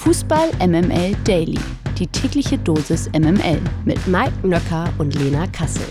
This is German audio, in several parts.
Fußball MML Daily. Die tägliche Dosis MML mit Mike Nöcker und Lena Kassel.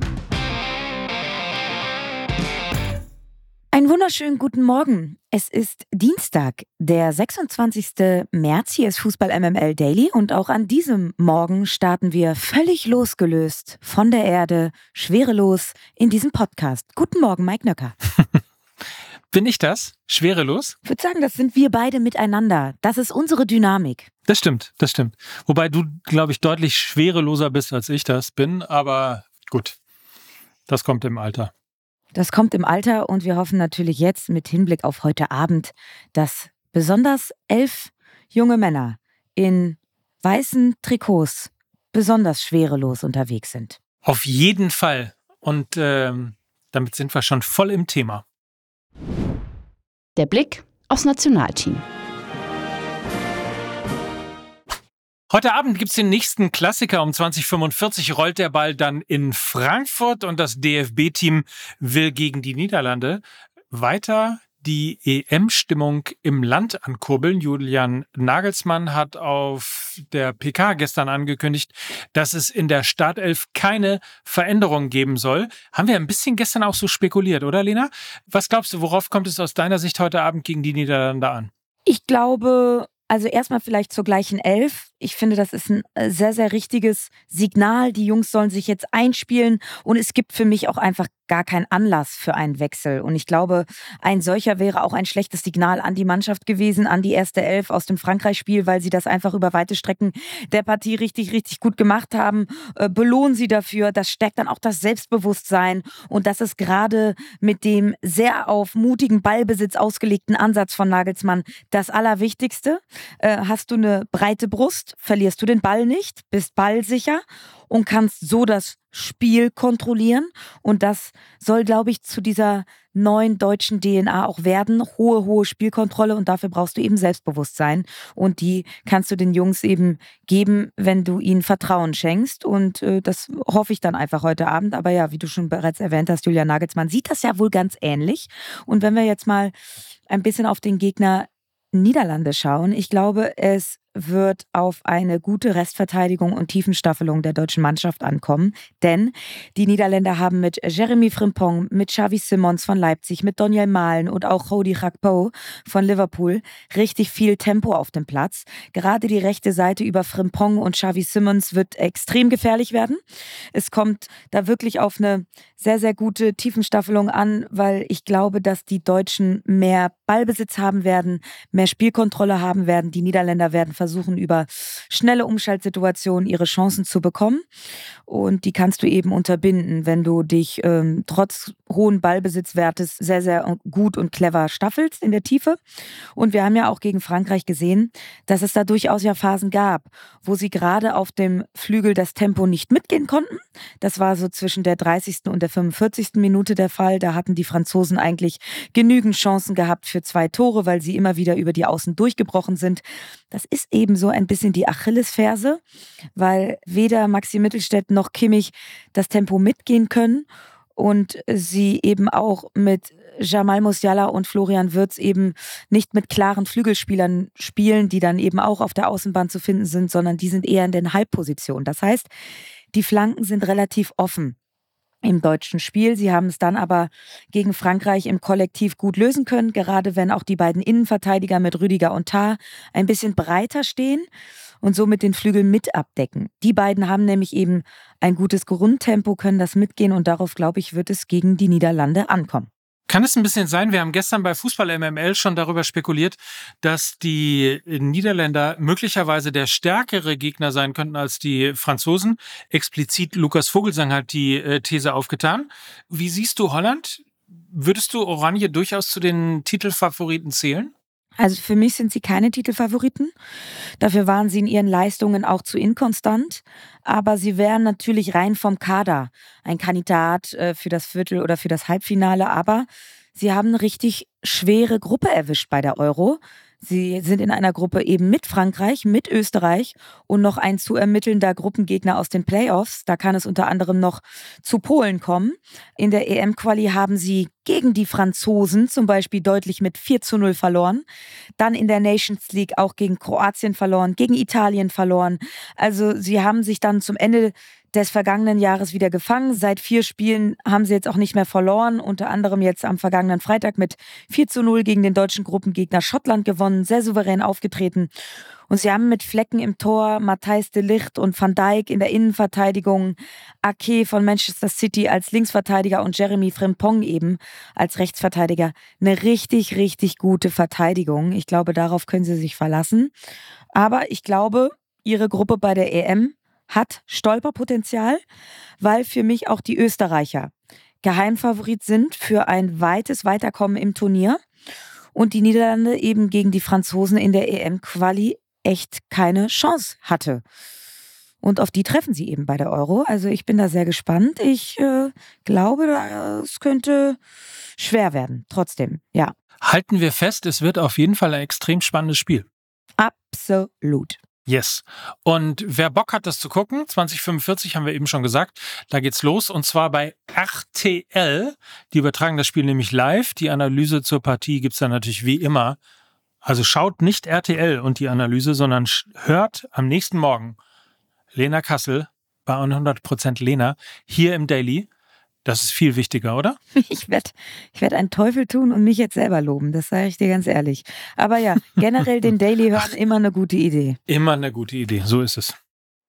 Einen wunderschönen guten Morgen. Es ist Dienstag, der 26. März. Hier ist Fußball MML Daily und auch an diesem Morgen starten wir völlig losgelöst von der Erde, schwerelos in diesem Podcast. Guten Morgen, Mike Nöcker. Bin ich das? Schwerelos? Ich würde sagen, das sind wir beide miteinander. Das ist unsere Dynamik. Das stimmt. Wobei du, glaube ich, deutlich schwereloser bist, als ich das bin. Aber gut, das kommt im Alter. Das kommt im Alter und wir hoffen natürlich jetzt mit Hinblick auf heute Abend, dass besonders 11 junge Männer in weißen Trikots besonders schwerelos unterwegs sind. Auf jeden Fall. Und damit sind wir schon voll im Thema. Der Blick aufs Nationalteam. Heute Abend gibt es den nächsten Klassiker. Um 20:45 rollt der Ball dann in Frankfurt und das DFB-Team will gegen die Niederlande weiter die EM-Stimmung im Land ankurbeln. Julian Nagelsmann hat auf der PK gestern angekündigt, dass es in der Startelf keine Veränderung geben soll. Haben wir ein bisschen gestern auch so spekuliert, oder Lena? Was glaubst du, worauf kommt es aus deiner Sicht heute Abend gegen die Niederlande an? Ich glaube, also erstmal vielleicht zur gleichen Elf. Ich finde, das ist ein sehr, sehr richtiges Signal. Die Jungs sollen sich jetzt einspielen und es gibt für mich auch einfach gar keinen Anlass für einen Wechsel. Und ich glaube, ein solcher wäre auch ein schlechtes Signal an die Mannschaft gewesen, an die erste Elf aus dem Frankreich-Spiel, weil sie das einfach über weite Strecken der Partie richtig, richtig gut gemacht haben. Belohnen sie dafür. Das stärkt dann auch das Selbstbewusstsein. Und das ist gerade mit dem sehr auf mutigen Ballbesitz ausgelegten Ansatz von Nagelsmann das Allerwichtigste. Hast du eine breite Brust, verlierst du den Ball nicht, bist ballsicher und kannst so das Spiel kontrollieren. Und das soll, glaube ich, zu dieser neuen deutschen DNA auch werden. Hohe Spielkontrolle und dafür brauchst du eben Selbstbewusstsein. Und die kannst du den Jungs eben geben, wenn du ihnen Vertrauen schenkst. Und das hoffe ich dann einfach heute Abend. Aber ja, wie du schon bereits erwähnt hast, Julian Nagelsmann sieht das ja wohl ganz ähnlich. Und wenn wir jetzt mal ein bisschen auf den Gegner Niederlande schauen, ich glaube, es wird auf eine gute Restverteidigung und Tiefenstaffelung der deutschen Mannschaft ankommen. Denn die Niederländer haben mit Jeremy Frimpong, mit Xavi Simons von Leipzig, mit Daniel Malen und auch Cody Gakpo von Liverpool richtig viel Tempo auf dem Platz. Gerade die rechte Seite über Frimpong und Xavi Simons wird extrem gefährlich werden. Es kommt da wirklich auf eine sehr, sehr gute Tiefenstaffelung an, weil ich glaube, dass die Deutschen mehr Ballbesitz haben werden, mehr Spielkontrolle haben werden. Die Niederländer werden versuchen, über schnelle Umschaltsituationen ihre Chancen zu bekommen. Und die kannst du eben unterbinden, wenn du dich trotz hohen Ballbesitzwertes sehr, sehr gut und clever staffelst in der Tiefe. Und wir haben ja auch gegen Frankreich gesehen, dass es da durchaus ja Phasen gab, wo sie gerade auf dem Flügel das Tempo nicht mitgehen konnten. Das war so zwischen der 30. und der 45. Minute der Fall. Da hatten die Franzosen eigentlich genügend Chancen gehabt für 2 Tore, weil sie immer wieder über die Außen durchgebrochen sind. Das ist eben so ein bisschen die Achillesferse, weil weder Maxi Mittelstädt noch Kimmich das Tempo mitgehen können und sie eben auch mit Jamal Musiala und Florian Wirtz eben nicht mit klaren Flügelspielern spielen, die dann eben auch auf der Außenbahn zu finden sind, sondern die sind eher in den Halbpositionen. Das heißt, die Flanken sind relativ offen im deutschen Spiel. Sie haben es dann aber gegen Frankreich im Kollektiv gut lösen können, gerade wenn auch die beiden Innenverteidiger mit Rüdiger und Tah ein bisschen breiter stehen und somit den Flügel mit abdecken. Die beiden haben nämlich eben ein gutes Grundtempo, können das mitgehen und darauf, glaube ich, wird es gegen die Niederlande ankommen. Kann es ein bisschen sein, wir haben gestern bei Fußball MML schon darüber spekuliert, dass die Niederländer möglicherweise der stärkere Gegner sein könnten als die Franzosen. Explizit Lukas Vogelsang hat die These aufgetan. Wie siehst du Holland? Würdest du Oranje durchaus zu den Titelfavoriten zählen? Also für mich sind sie keine Titelfavoriten. Dafür waren sie in ihren Leistungen auch zu inkonstant. Aber sie wären natürlich rein vom Kader ein Kandidat für das Viertel- oder für das Halbfinale. Aber sie haben eine richtig schwere Gruppe erwischt bei der Euro. Sie sind in einer Gruppe eben mit Frankreich, mit Österreich und noch ein zu ermittelnder Gruppengegner aus den Playoffs. Da kann es unter anderem noch zu Polen kommen. In der EM-Quali haben sie gegen die Franzosen zum Beispiel deutlich mit 4:0 verloren. Dann in der Nations League auch gegen Kroatien verloren, gegen Italien verloren. Also sie haben sich dann zum Ende des vergangenen Jahres wieder gefangen. Seit 4 Spielen haben sie jetzt auch nicht mehr verloren. Unter anderem jetzt am vergangenen Freitag mit 4:0 gegen den deutschen Gruppengegner Schottland gewonnen. Sehr souverän aufgetreten. Und sie haben mit Flecken im Tor, Matthijs de Ligt und Van Dijk in der Innenverteidigung, Ake von Manchester City als Linksverteidiger und Jeremy Frimpong eben als Rechtsverteidiger. Eine richtig, richtig gute Verteidigung. Ich glaube, darauf können sie sich verlassen. Aber ich glaube, ihre Gruppe bei der EM hat Stolperpotenzial, weil für mich auch die Österreicher Geheimfavorit sind für ein weites Weiterkommen im Turnier und die Niederlande eben gegen die Franzosen in der EM-Quali echt keine Chance hatte. Und auf die treffen sie eben bei der Euro. Also ich bin da sehr gespannt. Ich glaube, es könnte schwer werden. Trotzdem, ja. Halten wir fest, es wird auf jeden Fall ein extrem spannendes Spiel. Absolut. Yes. Und wer Bock hat, das zu gucken, 2045 haben wir eben schon gesagt, da geht's los und zwar bei RTL. Die übertragen das Spiel nämlich live. Die Analyse zur Partie gibt's dann natürlich wie immer. Also schaut nicht RTL und die Analyse, sondern hört am nächsten Morgen Lena Kassel bei 100% Lena hier im Daily. Das ist viel wichtiger, oder? Ich werd einen Teufel tun und mich jetzt selber loben, das sage ich dir ganz ehrlich. Aber ja, generell den Daily hören, immer eine gute Idee. Immer eine gute Idee, so ist es.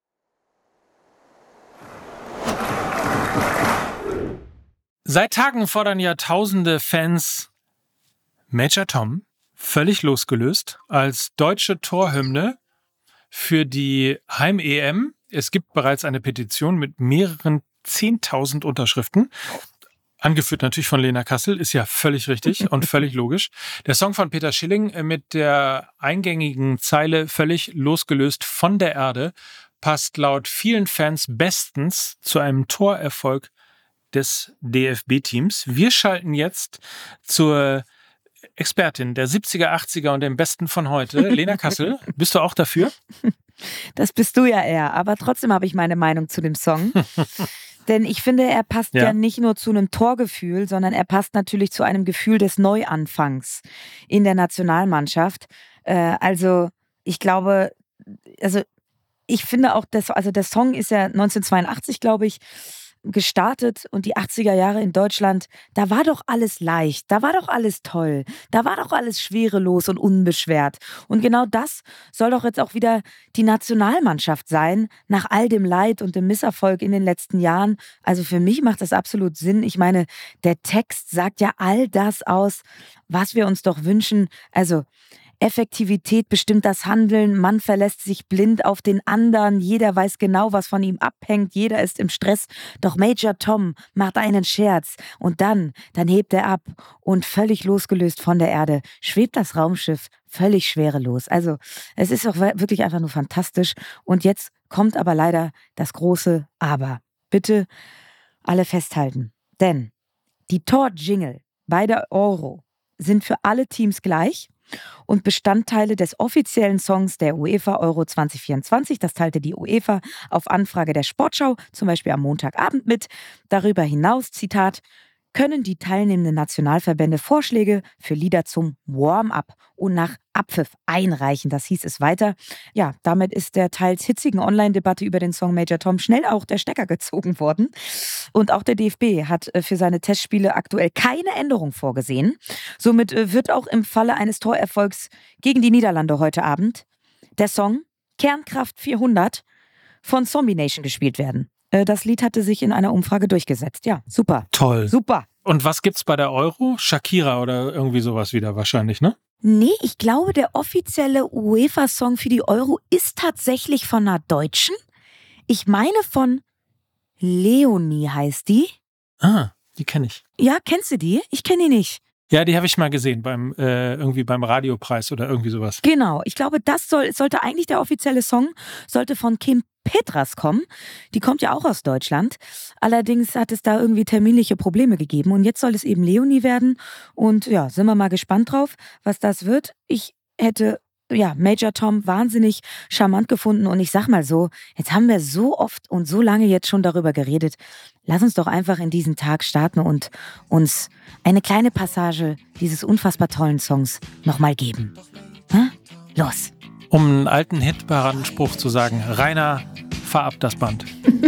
Seit Tagen fordern ja tausende Fans Major Tom, völlig losgelöst, als deutsche Torhymne für die Heim-EM. Es gibt bereits eine Petition mit mehreren 10.000 Unterschriften. Angeführt natürlich von Lena Kassel, ist ja völlig richtig und völlig logisch. Der Song von Peter Schilling mit der eingängigen Zeile völlig losgelöst von der Erde passt laut vielen Fans bestens zu einem Torerfolg des DFB-Teams. Wir schalten jetzt zur Expertin der 70er, 80er und dem Besten von heute, Lena Kassel. Bist du auch dafür? Das bist du ja eher, aber trotzdem habe ich meine Meinung zu dem Song. Denn ich finde, er passt ja nicht nur zu einem Torgefühl, sondern er passt natürlich zu einem Gefühl des Neuanfangs in der Nationalmannschaft. Also ich glaube, ich finde auch, der Song ist ja 1982, glaube ich, gestartet und die 80er Jahre in Deutschland, da war doch alles leicht, da war doch alles toll, da war doch alles schwerelos und unbeschwert. Und genau das soll doch jetzt auch wieder die Nationalmannschaft sein, nach all dem Leid und dem Misserfolg in den letzten Jahren. Also für mich macht das absolut Sinn. Ich meine, der Text sagt ja all das aus, was wir uns doch wünschen. Also Effektivität bestimmt das Handeln, man verlässt sich blind auf den anderen, jeder weiß genau, was von ihm abhängt, jeder ist im Stress, doch Major Tom macht einen Scherz und dann hebt er ab und völlig losgelöst von der Erde schwebt das Raumschiff völlig schwerelos. Also es ist doch wirklich einfach nur fantastisch und jetzt kommt aber leider das große Aber. Bitte alle festhalten, denn die Tor-Jingle bei der Euro sind für alle Teams gleich und Bestandteile des offiziellen Songs der UEFA Euro 2024. Das teilte die UEFA auf Anfrage der Sportschau, zum Beispiel am Montagabend mit. Darüber hinaus, Zitat, können die teilnehmenden Nationalverbände Vorschläge für Lieder zum Warm-up und nach Abpfiff einreichen. Das hieß es weiter. Ja, damit ist der teils hitzigen Online-Debatte über den Song Major Tom schnell auch der Stecker gezogen worden. Und auch der DFB hat für seine Testspiele aktuell keine Änderung vorgesehen. Somit wird auch im Falle eines Torerfolgs gegen die Niederlande heute Abend der Song Kernkraft 400 von Zombie Nation gespielt werden. Das Lied hatte sich in einer Umfrage durchgesetzt. Ja, super. Toll. Super. Und was gibt's bei der Euro? Shakira oder irgendwie sowas wieder wahrscheinlich, ne? Nee, ich glaube, der offizielle UEFA-Song für die Euro ist tatsächlich von einer Deutschen. Ich meine von Leonie heißt die. Ah, die kenne ich. Ja, kennst du die? Ich kenne die nicht. Ja, die habe ich mal gesehen, irgendwie beim Radiopreis oder irgendwie sowas. Genau, ich glaube, sollte eigentlich der offizielle Song, sollte von Kim Petras kommen. Die kommt ja auch aus Deutschland. Allerdings hat es da irgendwie terminliche Probleme gegeben und jetzt soll es eben Leonie werden. Und ja, sind wir mal gespannt drauf, was das wird. Ich hätte Major Tom wahnsinnig charmant gefunden. Und ich sag mal so, jetzt haben wir so oft und so lange jetzt schon darüber geredet. Lass uns doch einfach in diesen Tag starten und uns eine kleine Passage dieses unfassbar tollen Songs nochmal geben. Los! Um einen alten Hitparadenspruch zu sagen, Rainer, fahr ab das Band.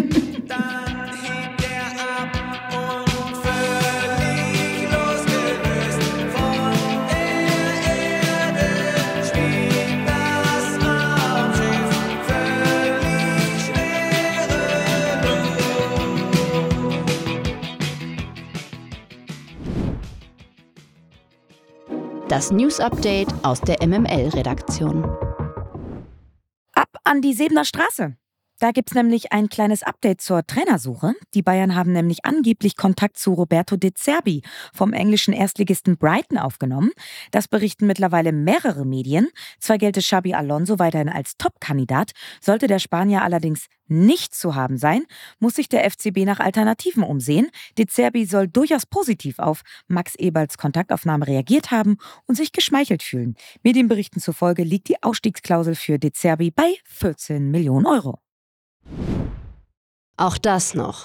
Das News-Update aus der MML-Redaktion. Ab an die Sebener Straße. Da gibt's nämlich ein kleines Update zur Trainersuche. Die Bayern haben nämlich angeblich Kontakt zu Roberto De Zerbi vom englischen Erstligisten Brighton aufgenommen. Das berichten mittlerweile mehrere Medien. Zwar gelte Xabi Alonso weiterhin als Top-Kandidat, sollte der Spanier allerdings nicht zu haben sein, muss sich der FCB nach Alternativen umsehen. De Zerbi soll durchaus positiv auf Max Eberls Kontaktaufnahme reagiert haben und sich geschmeichelt fühlen. Medienberichten zufolge liegt die Ausstiegsklausel für De Zerbi bei 14 Millionen Euro. Auch das noch.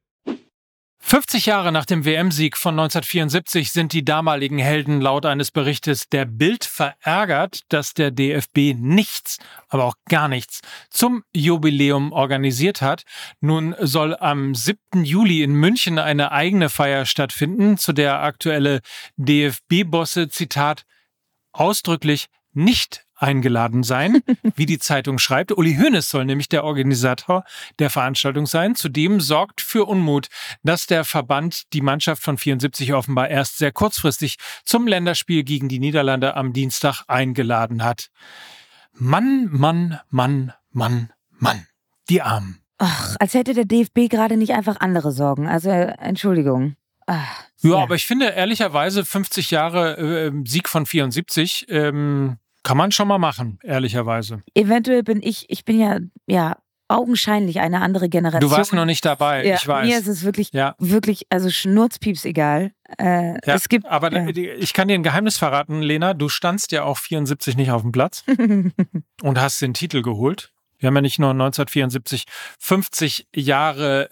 50 Jahre nach dem WM-Sieg von 1974 sind die damaligen Helden laut eines Berichtes der Bild verärgert, dass der DFB nichts, aber auch gar nichts zum Jubiläum organisiert hat. Nun soll am 7. Juli in München eine eigene Feier stattfinden, zu der aktuelle DFB-Bosse, Zitat, ausdrücklich nicht eingeladen sein, wie die Zeitung schreibt. Uli Hoeneß soll nämlich der Organisator der Veranstaltung sein. Zudem sorgt für Unmut, dass der Verband die Mannschaft von 74 offenbar erst sehr kurzfristig zum Länderspiel gegen die Niederlande am Dienstag eingeladen hat. Mann, Mann, Mann, Mann, Mann. Die Armen. Ach, als hätte der DFB gerade nicht einfach andere Sorgen. Also, Entschuldigung. Ach, ja, aber ich finde ehrlicherweise 50 Jahre Sieg von 74 kann man schon mal machen, ehrlicherweise. Eventuell bin ich bin ja augenscheinlich eine andere Generation. Du warst noch nicht dabei, ich weiß. Mir ist es wirklich, also Schnurzpieps egal. Es gibt, aber ich kann dir ein Geheimnis verraten, Lena, du standst ja auch 74 nicht auf dem Platz und hast den Titel geholt. Wir haben ja nicht nur 1974 50 Jahre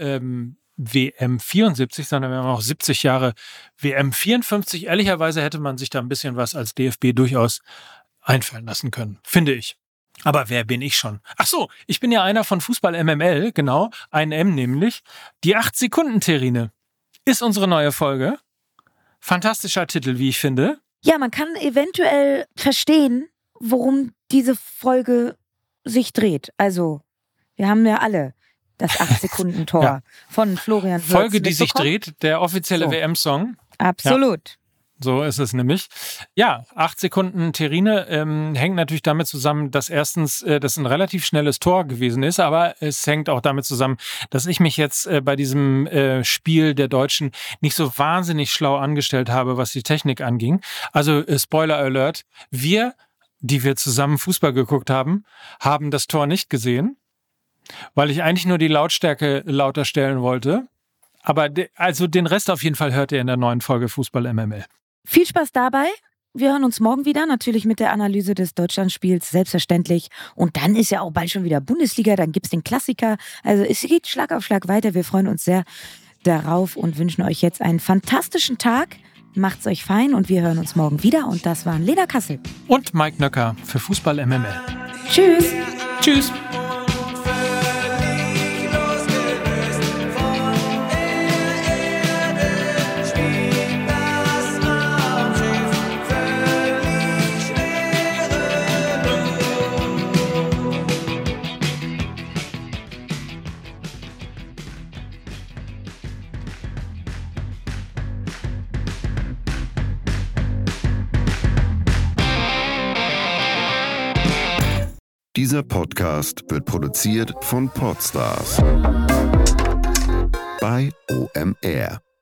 WM 74, sondern wir haben auch 70 Jahre WM 54. Ehrlicherweise hätte man sich da ein bisschen was als DFB durchaus einfallen lassen können, finde ich. Aber wer bin ich schon? Ach so, ich bin ja einer von Fußball MML, genau, ein M nämlich. Die 8-Sekunden-Terrine ist unsere neue Folge. Fantastischer Titel, wie ich finde. Ja, man kann eventuell verstehen, worum diese Folge sich dreht. Also, wir haben ja alle das 8-Sekunden-Tor von Florian Würz. Folge, die sich dreht, der offizielle WM-Song. Absolut. Ja. So ist es nämlich. Ja, 8 Sekunden Terrine hängt natürlich damit zusammen, dass erstens das ein relativ schnelles Tor gewesen ist, aber es hängt auch damit zusammen, dass ich mich jetzt bei diesem Spiel der Deutschen nicht so wahnsinnig schlau angestellt habe, was die Technik anging. Also Spoiler Alert, wir, die wir zusammen Fußball geguckt haben, haben das Tor nicht gesehen, weil ich eigentlich nur die Lautstärke lauter stellen wollte. Aber also den Rest auf jeden Fall hört ihr in der neuen Folge Fußball MML. Viel Spaß dabei. Wir hören uns morgen wieder, natürlich mit der Analyse des Deutschlandspiels, selbstverständlich. Und dann ist ja auch bald schon wieder Bundesliga, dann gibt's den Klassiker. Also es geht Schlag auf Schlag weiter. Wir freuen uns sehr darauf und wünschen euch jetzt einen fantastischen Tag. Macht's euch fein und wir hören uns morgen wieder. Und das waren Lena Kassel und Mike Nöcker für Fußball MML. Tschüss. Tschüss. Dieser Podcast wird produziert von Podstars bei OMR.